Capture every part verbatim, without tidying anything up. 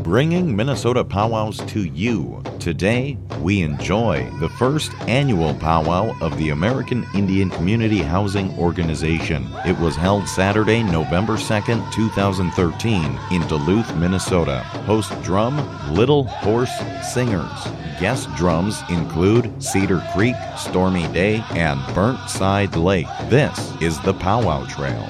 bringing Minnesota powwows to you. Today, we enjoy the first annual powwow of the American Indian Community Housing Organization. It was held Saturday, November second, two thousand thirteen in Duluth, Minnesota. Host drum, Little Horse Singers. Guest drums include Cedar Creek, Stormy Day, and Burnt Side Lake. This is the Powwow Trail.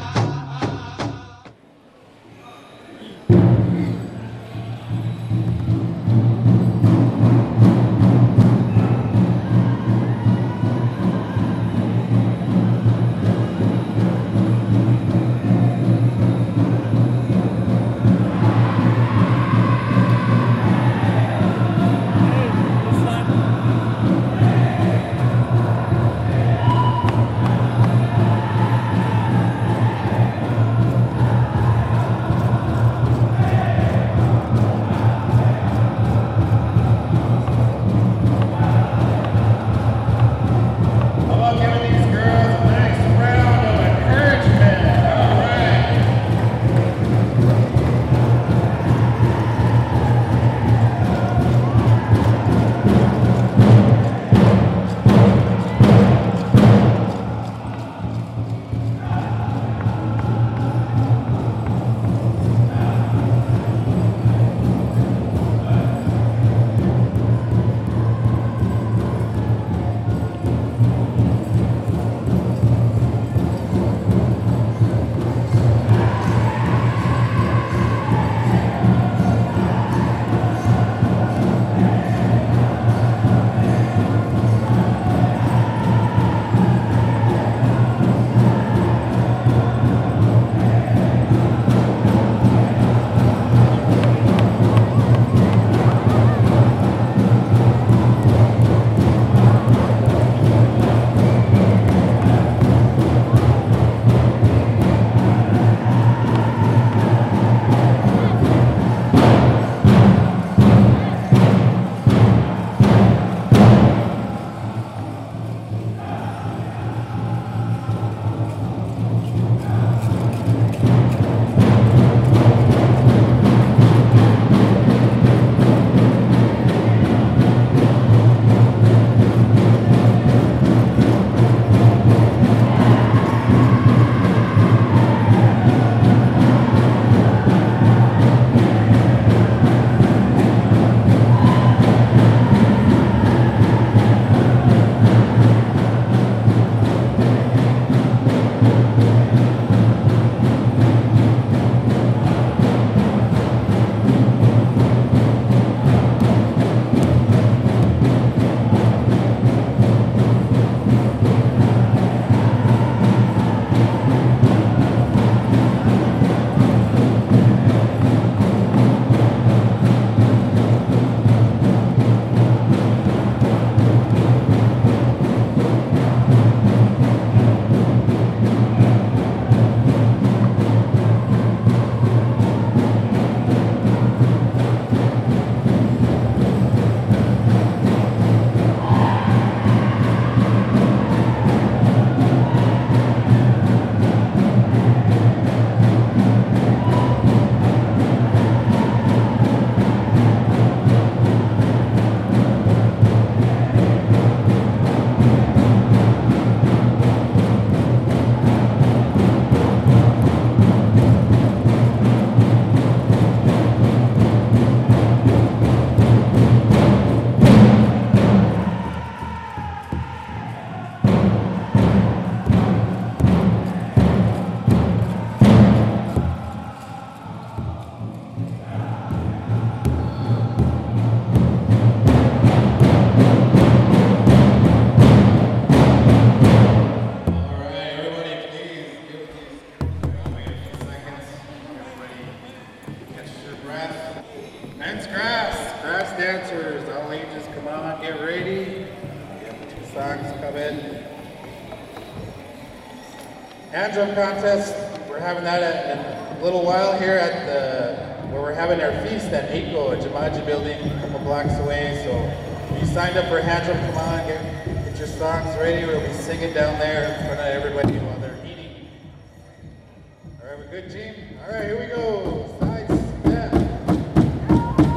Hand drum contest, we're having that in a little while here at the, where we're having our feast at Aiko, a Jamaji building a couple blocks away. So if you signed up for hand drum, come on, get, get your songs ready. We'll be singing down there in front of everybody while they're eating. All right, we're good, team? All right, here we go. Sides, yeah.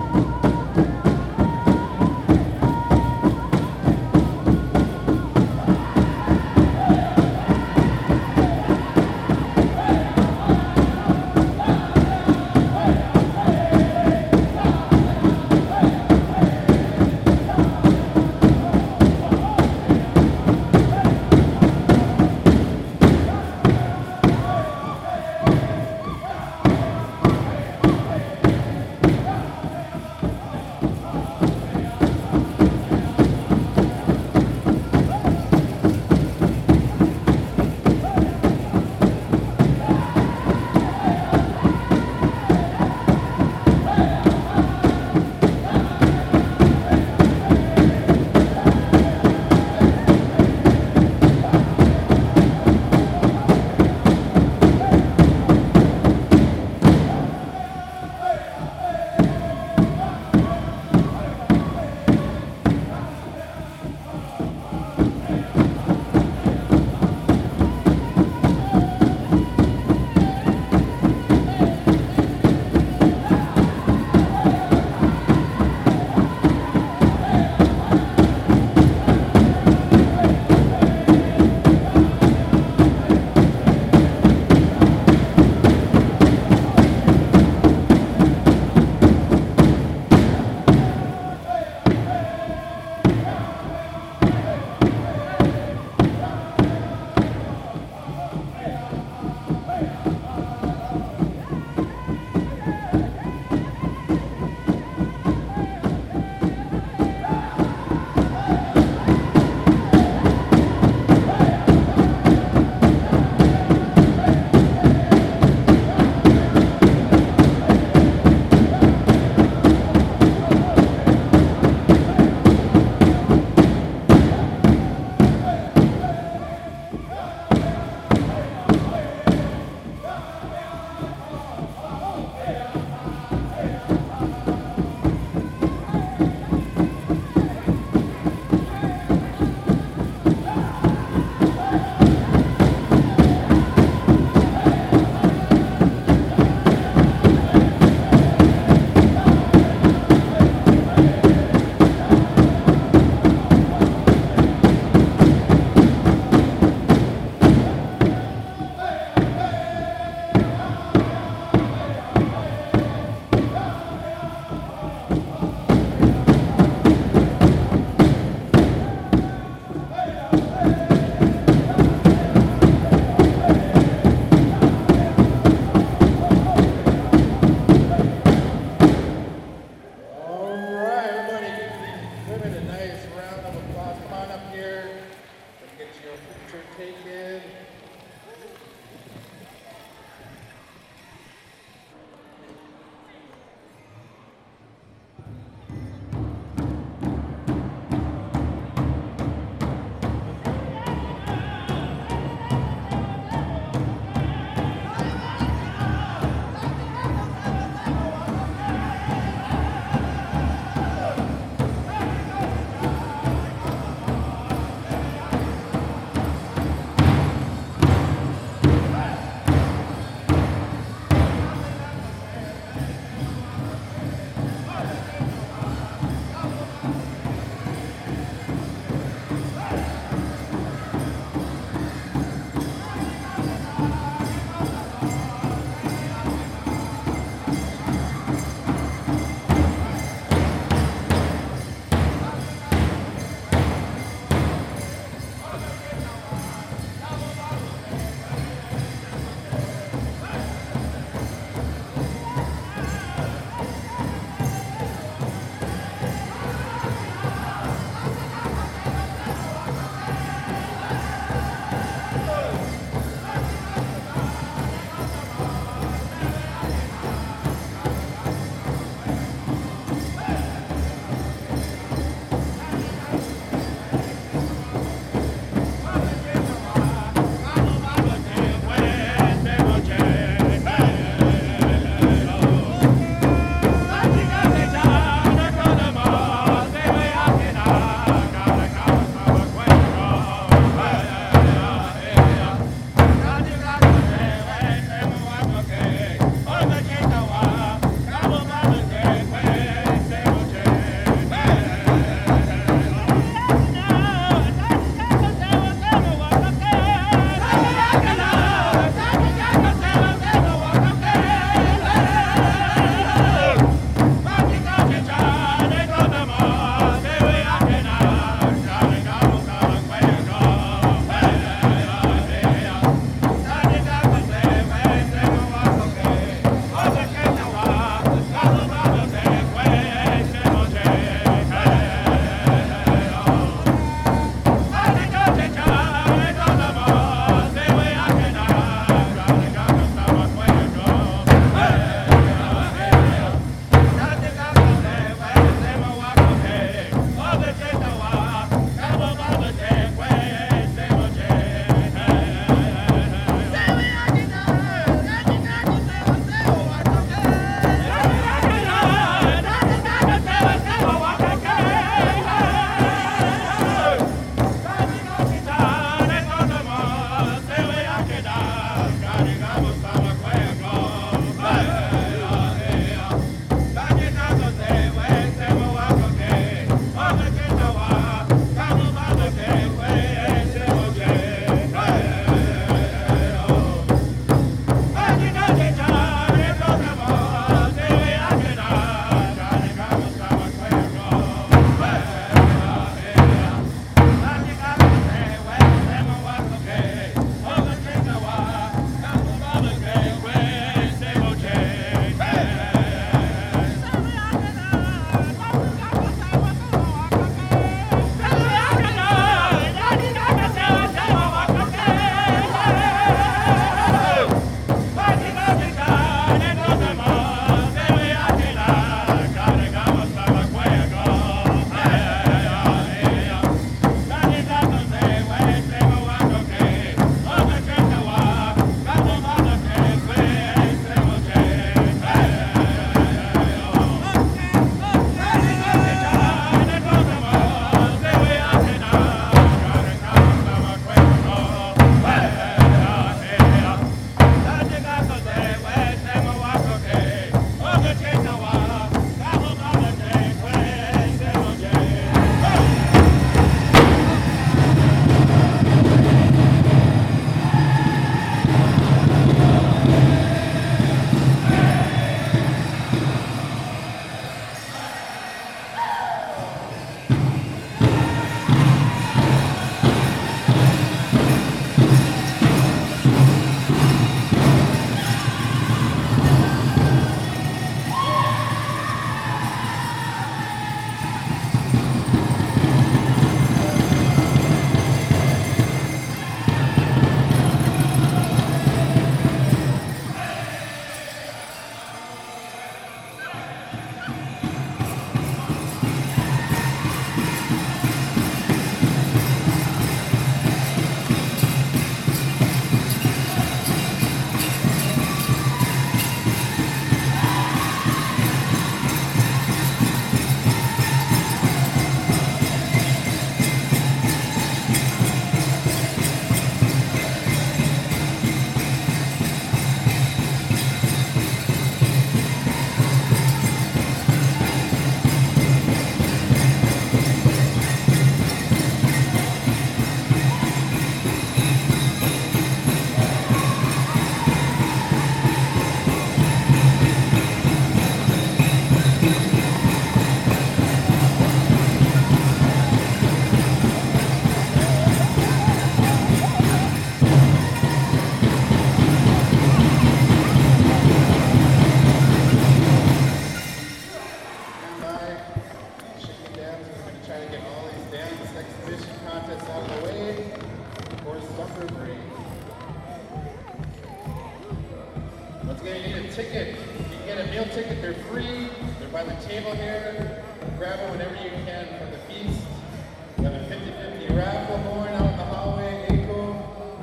get a meal ticket, they're free. They're by the table here. Grab them whenever you can for the feast. We have a fifty fifty raffle going out in the hallway, Aco.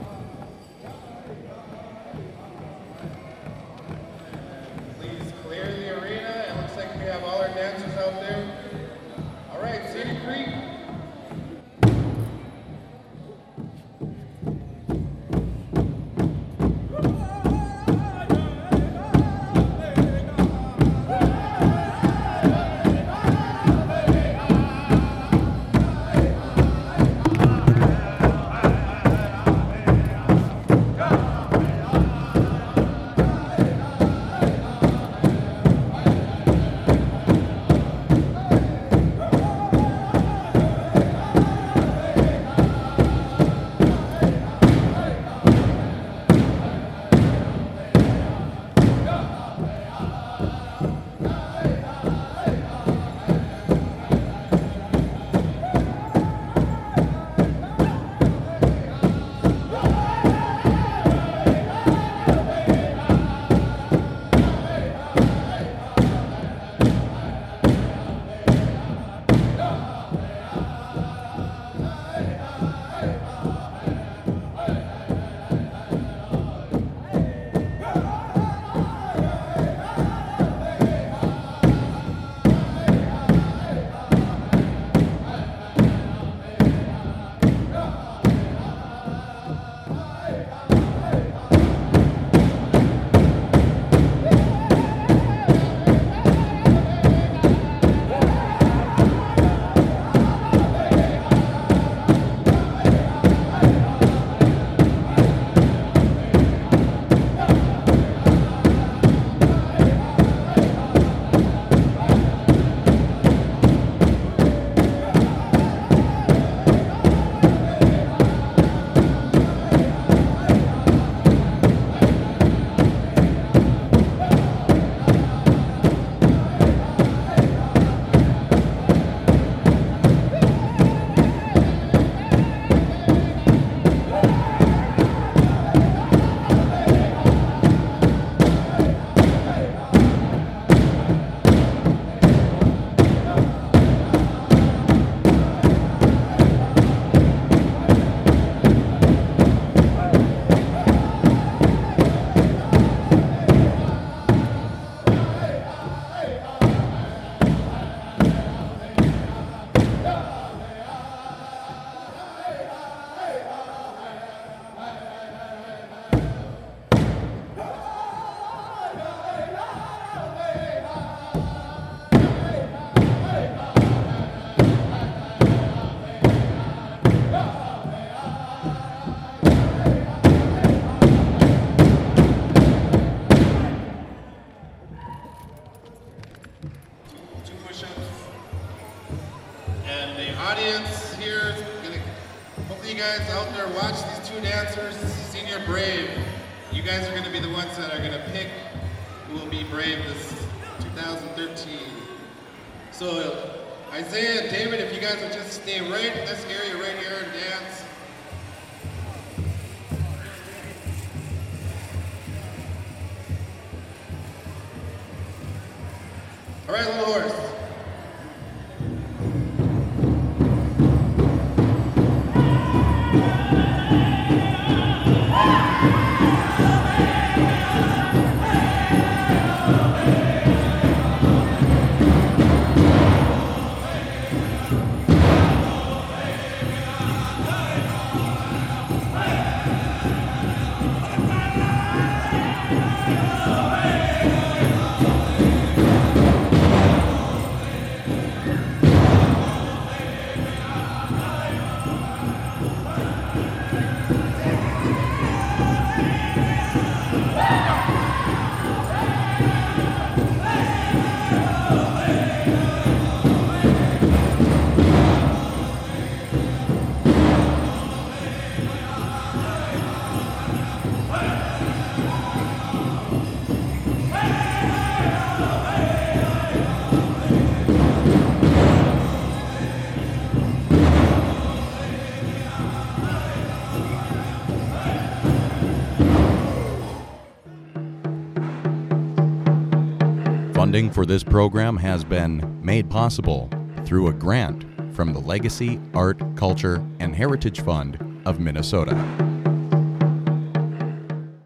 Please clear the arena. It looks like we have all our dancers out there. All right, City Creek. So, Isaiah, David, if you guys would just stay right in this area right here and dance. All right, Little Horse. Funding for this program has been made possible through a grant from the Legacy, Art, Culture, and Heritage Fund of Minnesota.